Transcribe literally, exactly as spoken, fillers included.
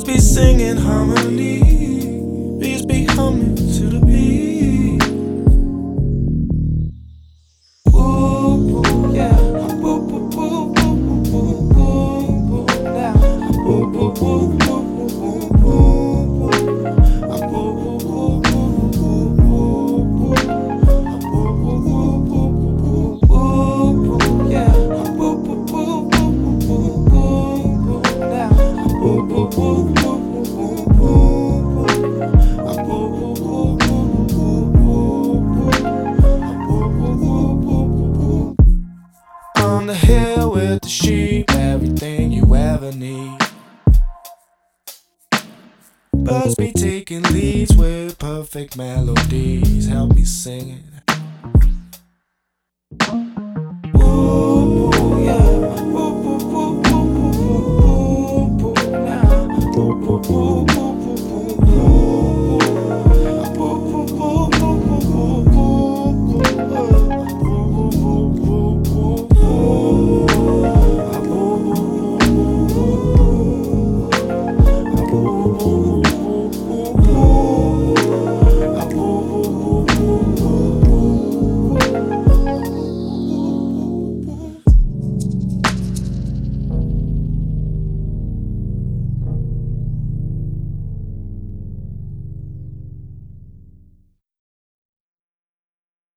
be singing harmony. Bees be humming to the beat. Woo, woo, yeah. Woo, woo, woo, woo, woo, woo, woo, now. Woo, woo, woo, woo, woo, woo, woo. Ah, woo, woo, woo, woo, woo, woo, woo. Ah, woo, woo, woo, woo, woo, woo, woo, yeah. Ah, woo, woo, woo, woo, woo, woo, woo, now. Ah, woo, woo, woo, woo, woo, woo, woo. Ah, woo, woo, woo, woo, woo, woo, woo. Ah, woo, woo, woo, woo, woo, woo. On the hill with the sheep, everything you ever need. Birds be taking leads with perfect melodies. Help me sing it,